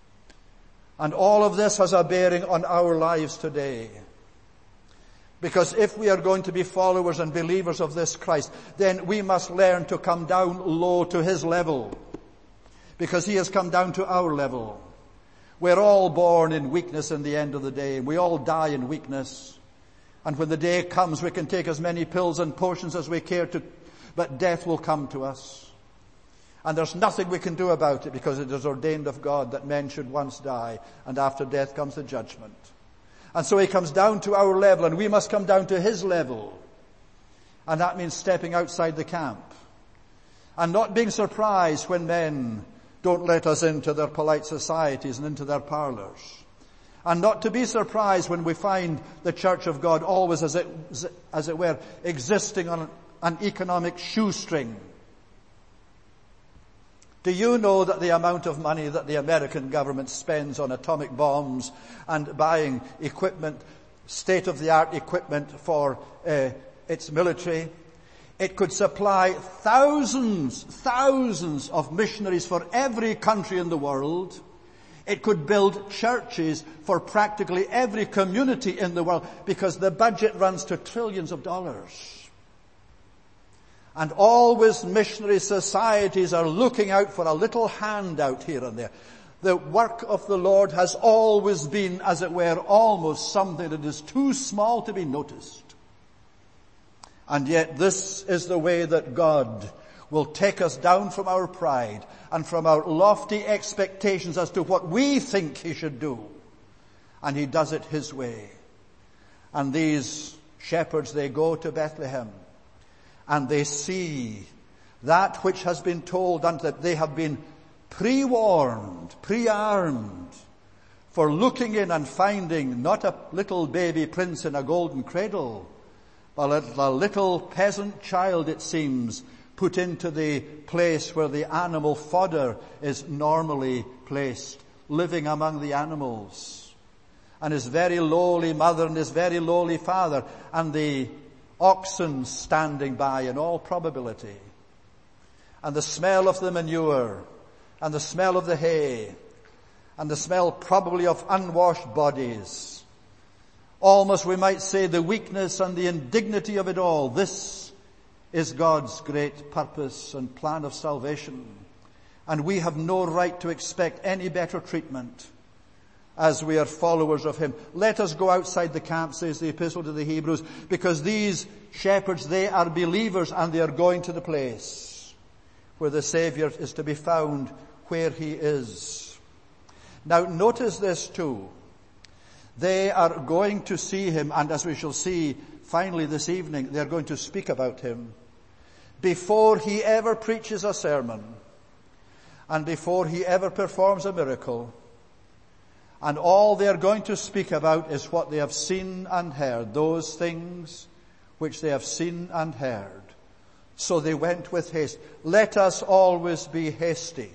And all of this has a bearing on our lives today. Because if we are going to be followers and believers of this Christ, then we must learn to come down low to his level. Because he has come down to our level. We're all born in weakness in the end of the day. We all die in weakness. And when the day comes, we can take as many pills and potions as we care to, but death will come to us. And there's nothing we can do about it because it is ordained of God that men should once die, and after death comes the judgment. And so he comes down to our level, and we must come down to his level. And that means stepping outside the camp. And not being surprised when men don't let us into their polite societies and into their parlors. And not to be surprised when we find the church of God always, as it were, existing on an economic shoestring. Do you know that the amount of money that the American government spends on atomic bombs and buying equipment, state-of-the-art equipment for its military? It could supply thousands of missionaries for every country in the world. It could build churches for practically every community in the world because the budget runs to trillions of dollars. And always missionary societies are looking out for a little handout here and there. The work of the Lord has always been, as it were, almost something that is too small to be noticed. And yet this is the way that God will take us down from our pride and from our lofty expectations as to what we think he should do. And he does it his way. And these shepherds, they go to Bethlehem and they see that which has been told unto them. They have been pre-warned, pre-armed for looking in and finding not a little baby prince in a golden cradle, but a little peasant child, it seems, put into the place where the animal fodder is normally placed, living among the animals. And his very lowly mother and his very lowly father, and the oxen standing by in all probability. And the smell of the manure, and the smell of the hay, and the smell probably of unwashed bodies. Almost we might say the weakness and the indignity of it all. This is God's great purpose and plan of salvation. And we have no right to expect any better treatment as we are followers of him. Let us go outside the camp, says the Epistle to the Hebrews, because these shepherds, they are believers and they are going to the place. where the Savior is to be found where he is. Now notice this too. They are going to see him, and as we shall see finally this evening, they're going to speak about him before he ever preaches a sermon and before he ever performs a miracle. And all they're going to speak about is what they have seen and heard, those things which they have seen and heard. So they went with haste. Let us always be hasty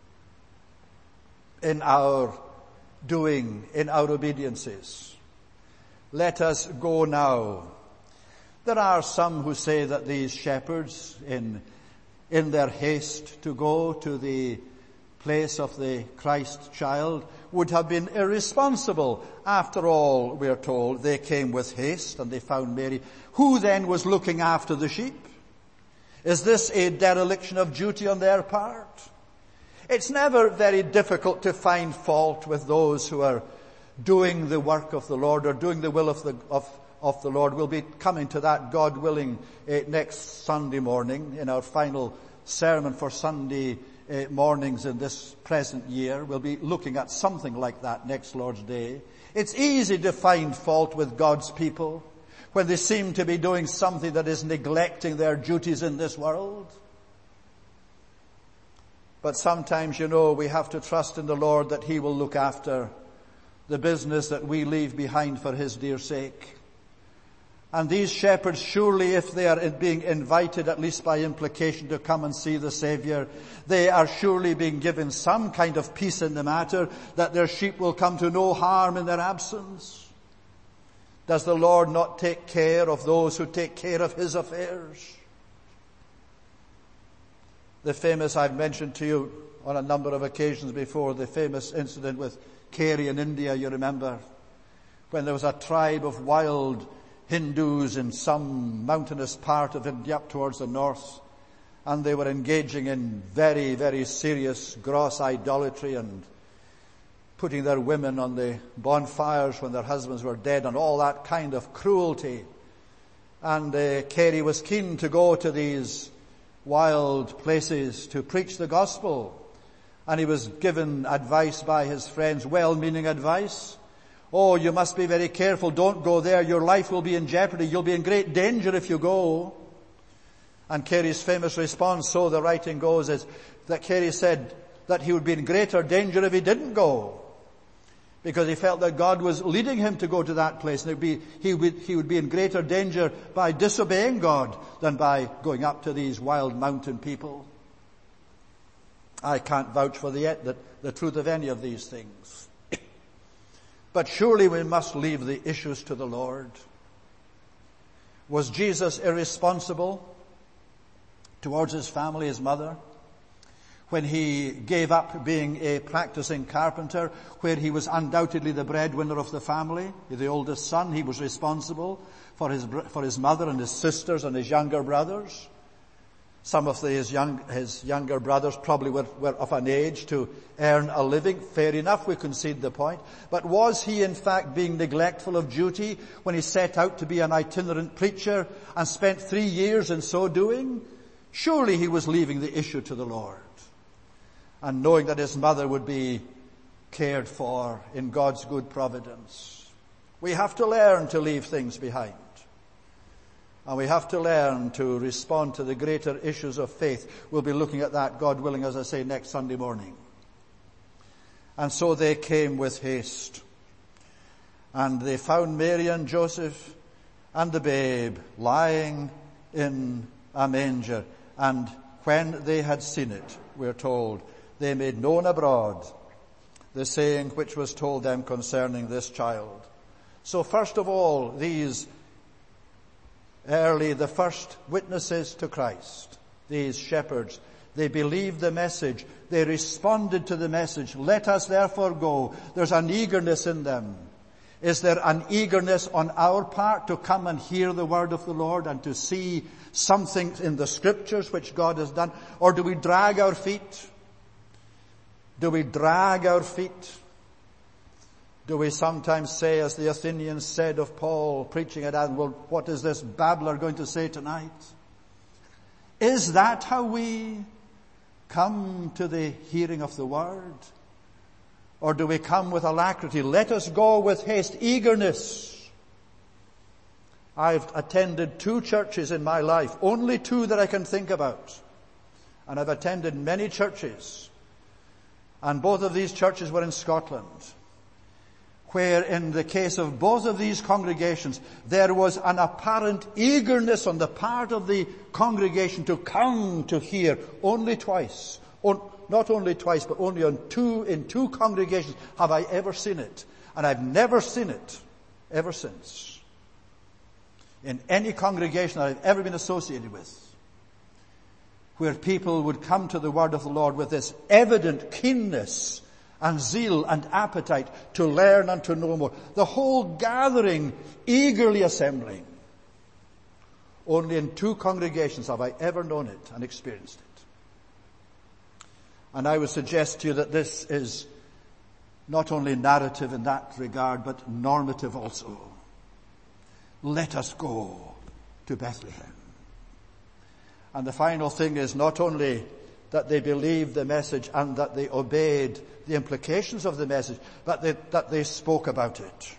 in our doing, in our obediences. Let us go now. There are some who say that these shepherds, in their haste to go to the place of the Christ child, would have been irresponsible. After all, we are told, they came with haste and they found Mary. Who then was looking after the sheep? Is this a dereliction of duty on their part? It's never very difficult to find fault with those who are doing the work of the Lord or doing the will of the Lord. We'll be coming to that, God willing, next Sunday morning in our final sermon for Sunday mornings in this present year. We'll be looking at something like that next Lord's Day. It's easy to find fault with God's people when they seem to be doing something that is neglecting their duties in this world. But sometimes, we have to trust in the Lord that he will look after the business that we leave behind for his dear sake. And these shepherds, surely if they are being invited, at least by implication, to come and see the Savior, they are surely being given some kind of peace in the matter, that their sheep will come to no harm in their absence. Does the Lord not take care of those who take care of his affairs? The famous, I've mentioned to you on a number of occasions before, the famous incident with Kerry in India, you remember, when there was a tribe of wild Hindus in some mountainous part of India up towards the north, and they were engaging in very, very serious gross idolatry and putting their women on the bonfires when their husbands were dead and all that kind of cruelty. And Kerry was keen to go to these wild places to preach the gospel, and he was given advice by his friends, well-meaning advice. Oh, you must be very careful. Don't go there. Your life will be in jeopardy. You'll be in great danger if you go. And Kerry's famous response, so the writing goes, is that Kerry said that he would be in greater danger if he didn't go, because he felt that God was leading him to go to that place. And he would be in greater danger by disobeying God than by going up to these wild mountain people. I can't vouch for the truth of any of these things. But surely we must leave the issues to the Lord. Was Jesus irresponsible towards his family, his mother, when he gave up being a practicing carpenter, where he was undoubtedly the breadwinner of the family, the oldest son? He was responsible for his mother and his sisters and his younger brothers. Some of his younger brothers probably were of an age to earn a living. Fair enough, we concede the point. But was he in fact being neglectful of duty when he set out to be an itinerant preacher and spent 3 years in so doing? Surely he was leaving the issue to the Lord, and knowing that his mother would be cared for in God's good providence. We have to learn to leave things behind. And we have to learn to respond to the greater issues of faith. We'll be looking at that, God willing, as I say, next Sunday morning. And so they came with haste. And they found Mary and Joseph and the babe lying in a manger. And when they had seen it, we're told, they made known abroad the saying which was told them concerning this child. So first of all, the first witnesses to Christ, these shepherds, they believed the message. They responded to the message. Let us therefore go. There's an eagerness in them. Is there an eagerness on our part to come and hear the word of the Lord and to see something in the scriptures which God has done? Or do we drag our feet? Do we drag our feet? Do we sometimes say, as the Athenians said of Paul preaching at Athens, well, what is this babbler going to say tonight? Is that how we come to the hearing of the word? Or do we come with alacrity? Let us go with haste, eagerness. I've attended 2 churches in my life, only 2 that I can think about. And I've attended many churches. And both of these churches were in Scotland, where in the case of both of these congregations, there was an apparent eagerness on the part of the congregation to come to hear only twice. Not only twice, but only in 2 congregations have I ever seen it. And I've never seen it ever since, in any congregation that I've ever been associated with, where people would come to the word of the Lord with this evident keenness and zeal and appetite to learn and to know more. The whole gathering eagerly assembling. Only in 2 congregations have I ever known it and experienced it. And I would suggest to you that this is not only narrative in that regard, but normative also. Let us go to Bethlehem. And the final thing is not only that they believed the message and that they obeyed the implications of the message, but that they spoke about it.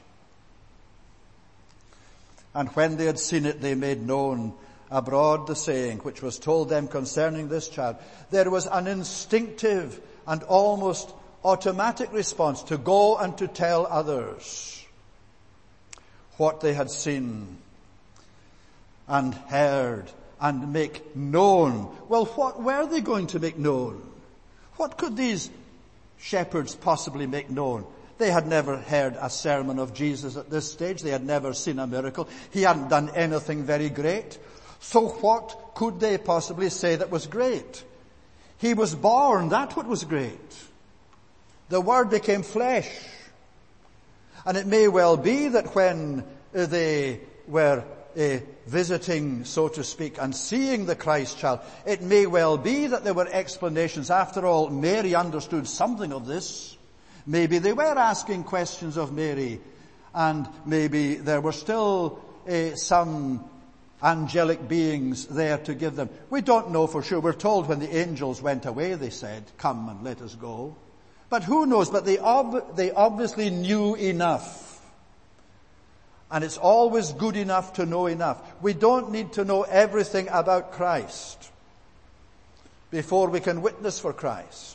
And when they had seen it, they made known abroad the saying which was told them concerning this child. There was an instinctive and almost automatic response to go and to tell others what they had seen and heard and make known. Well, what were they going to make known? What could these shepherds possibly make known? They had never heard a sermon of Jesus at this stage. They had never seen a miracle. He hadn't done anything very great. So what could they possibly say that was great? He was born. That's what was great. The Word became flesh. And it may well be that when they were visiting, so to speak, and seeing the Christ child, it may well be that there were explanations. After all, Mary understood something of this. Maybe they were asking questions of Mary, and maybe there were still some angelic beings there to give them. We don't know for sure. We're told when the angels went away, they said, "Come and let us go." But who knows? But they obviously knew enough. And it's always good enough to know enough. We don't need to know everything about Christ before we can witness for Christ.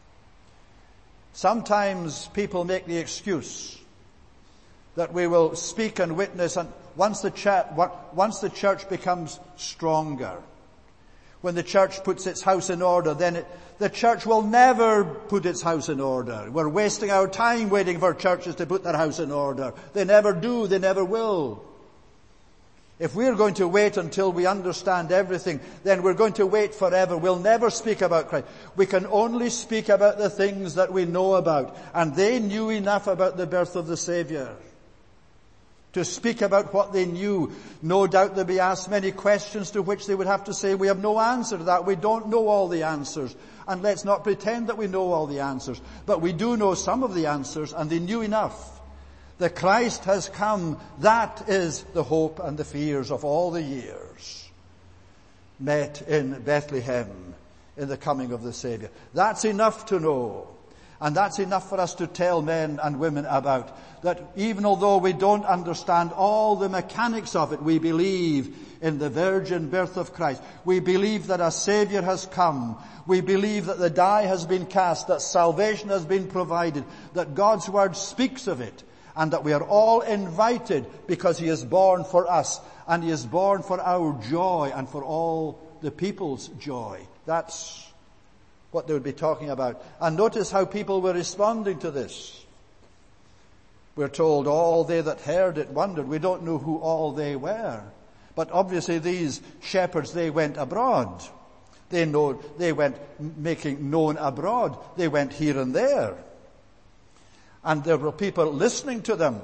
Sometimes people make the excuse that we will speak and witness, and once the church becomes stronger, when the church puts its house in order, then the church will never put its house in order. We're wasting our time waiting for churches to put their house in order. They never do, they never will. If we're going to wait until we understand everything, then we're going to wait forever. We'll never speak about Christ. We can only speak about the things that we know about. And they knew enough about the birth of the Savior to speak about what they knew. No doubt they'd be asked many questions to which they would have to say, "We have no answer to that. We don't know all the answers." And let's not pretend that we know all the answers. But we do know some of the answers, and they knew enough. The Christ has come. That is the hope and the fears of all the years met in Bethlehem in the coming of the Savior. That's enough to know. And that's enough for us to tell men and women about. That even although we don't understand all the mechanics of it, we believe in the virgin birth of Christ. We believe that a Savior has come. We believe that the die has been cast, that salvation has been provided, that God's Word speaks of it, and that we are all invited because He is born for us, and He is born for our joy and for all the people's joy. That's what they would be talking about. And notice how people were responding to this. We're told all they that heard it wondered. We don't know who all they were. But obviously these shepherds, they went abroad. They went making known abroad. They went here and there. And there were people listening to them.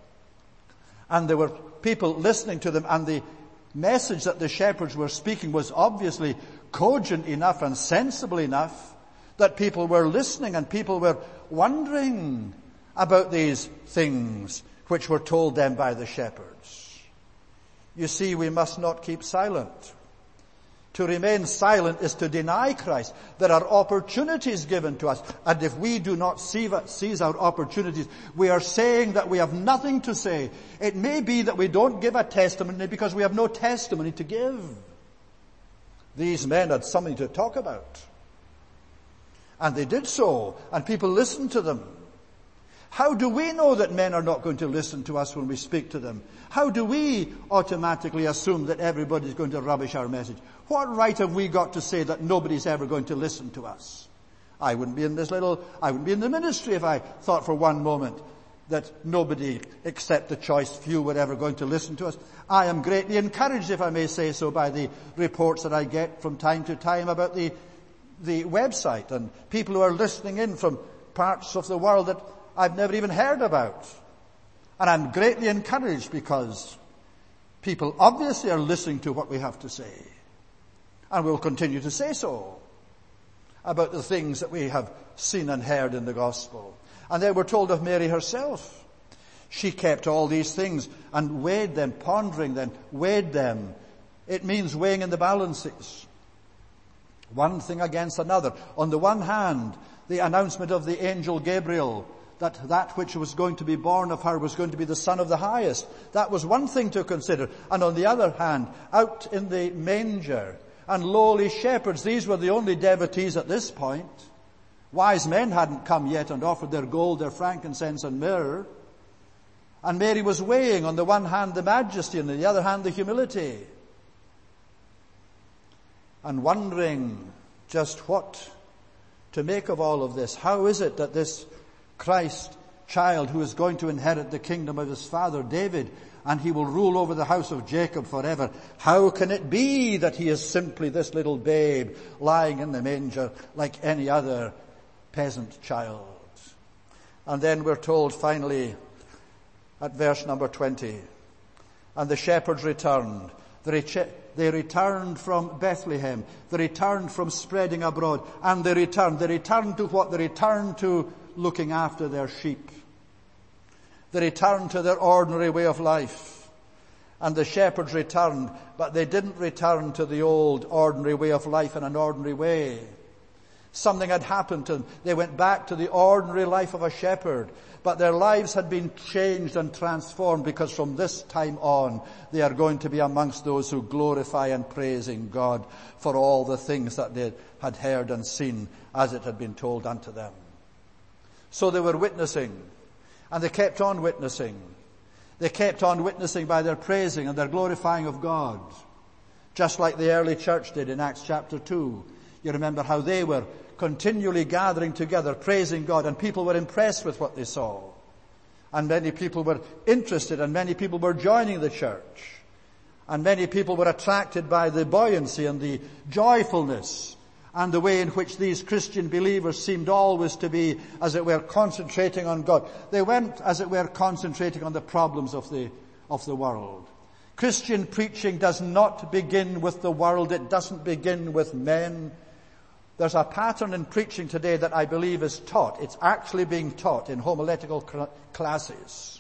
And there were people listening to them. And the message that the shepherds were speaking was obviously cogent enough and sensible enough that people were listening and people were wondering about these things which were told them by the shepherds. You see, we must not keep silent. To remain silent is to deny Christ. There are opportunities given to us, and if we do not seize our opportunities, we are saying that we have nothing to say. It may be that we don't give a testimony because we have no testimony to give. These men had something to talk about. And they did so, and people listened to them. How do we know that men are not going to listen to us when we speak to them? How do we automatically assume that everybody's going to rubbish our message? What right have we got to say that nobody's ever going to listen to us? I wouldn't be in the ministry if I thought for one moment that nobody except the choice few were ever going to listen to us. I am greatly encouraged, if I may say so, by the reports that I get from time to time about the website and people who are listening in from parts of the world that I've never even heard about. And I'm greatly encouraged because people obviously are listening to what we have to say. And will continue to say so about the things that we have seen and heard in the gospel. And they were told of Mary herself. She kept all these things and weighed them, pondering them, weighed them. It means weighing in the balances. One thing against another. On the one hand, the announcement of the angel Gabriel that which was going to be born of her was going to be the Son of the Highest. That was one thing to consider. And on the other hand, out in the manger and lowly shepherds, these were the only devotees at this point. Wise men hadn't come yet and offered their gold, their frankincense and myrrh. And Mary was weighing on the one hand the majesty and on the other hand the humility. And wondering just what to make of all of this. How is it that this Christ child who is going to inherit the kingdom of his father David, and he will rule over the house of Jacob forever, how can it be that he is simply this little babe lying in the manger like any other peasant child? And then we're told finally at verse number 20, and the shepherds returned. They returned from Bethlehem. They returned from spreading abroad. And they returned. They returned to what? They returned to looking after their sheep. They returned to their ordinary way of life. And the shepherds returned, but they didn't return to the old ordinary way of life in an ordinary way. Something had happened to them. They went back to the ordinary life of a shepherd, but their lives had been changed and transformed, because from this time on they are going to be amongst those who glorify and praise in God for all the things that they had heard and seen as it had been told unto them. So they were witnessing, and they kept on witnessing. They kept on witnessing by their praising and their glorifying of God, just like the early church did in Acts chapter 2. You remember how they were continually gathering together, praising God, and people were impressed with what they saw. And many people were interested, and many people were joining the church. And many people were attracted by the buoyancy and the joyfulness and the way in which these Christian believers seemed always to be, as it were, concentrating on God. They weren't, as it were, concentrating on the problems of the world. Christian preaching does not begin with the world. It doesn't begin with men. There's a pattern in preaching today that I believe is taught. It's actually being taught in homiletical classes.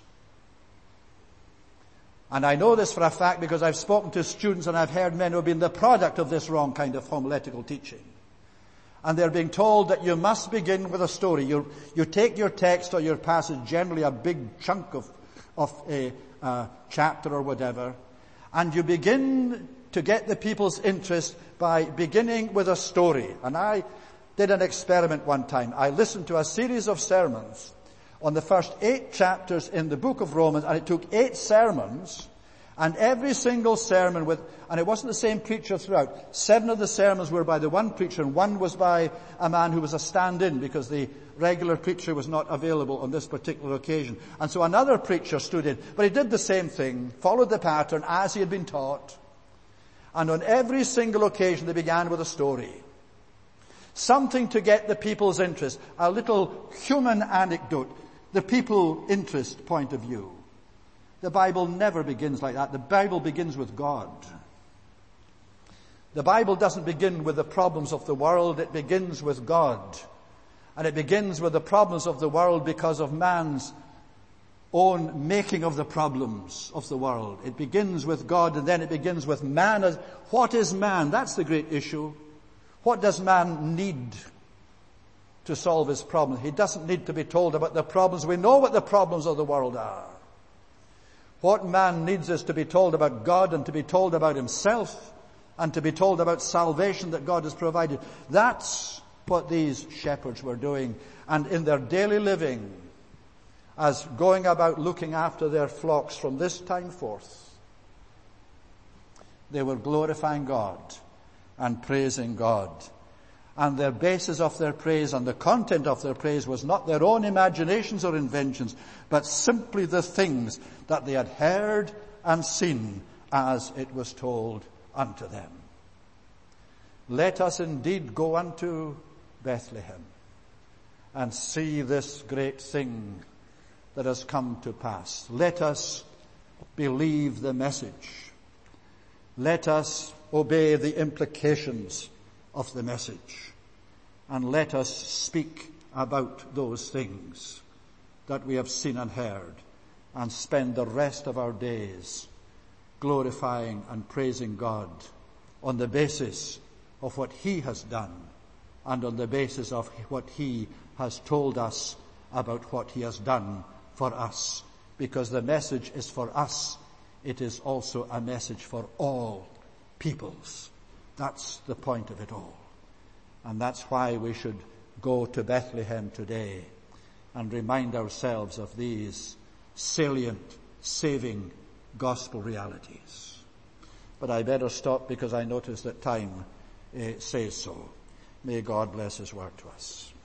And I know this for a fact because I've spoken to students and I've heard men who have been the product of this wrong kind of homiletical teaching. And they're being told that you must begin with a story. You take your text or your passage, generally a big chunk of a chapter or whatever, and you begin to get the people's interest by beginning with a story. And I did an experiment one time. I listened to a series of sermons on the first 8 chapters in the book of Romans, and it took 8 sermons, and every single sermon and it wasn't the same preacher throughout. 7 of the sermons were by the one preacher, and 1 was by a man who was a stand-in because the regular preacher was not available on this particular occasion. And so another preacher stood in, but he did the same thing, followed the pattern as he had been taught. And on every single occasion they began with a story. Something to get the people's interest, a little human anecdote, the people interest point of view. The Bible never begins like that. The Bible begins with God. The Bible doesn't begin with the problems of the world. It begins with God. And it begins with the problems of the world because of man's own making of the problems of the world. It begins with God, and then it begins with man. What is man? That's the great issue. What does man need to solve his problems? He doesn't need to be told about the problems. We know what the problems of the world are. What man needs is to be told about God, and to be told about himself, and to be told about salvation that God has provided. That's what these shepherds were doing. And in their daily living, as going about looking after their flocks from this time forth, they were glorifying God and praising God. And their basis of their praise and the content of their praise was not their own imaginations or inventions, but simply the things that they had heard and seen as it was told unto them. Let us indeed go unto Bethlehem and see this great thing that has come to pass. Let us believe the message. Let us obey the implications of the message. And let us speak about those things that we have seen and heard, and spend the rest of our days glorifying and praising God on the basis of what He has done, and on the basis of what He has told us about what He has done for us. Because the message is for us, it is also a message for all peoples. That's the point of it all. And that's why we should go to Bethlehem today and remind ourselves of these salient, saving gospel realities. But I better stop, because I notice that time says so. May God bless His word to us.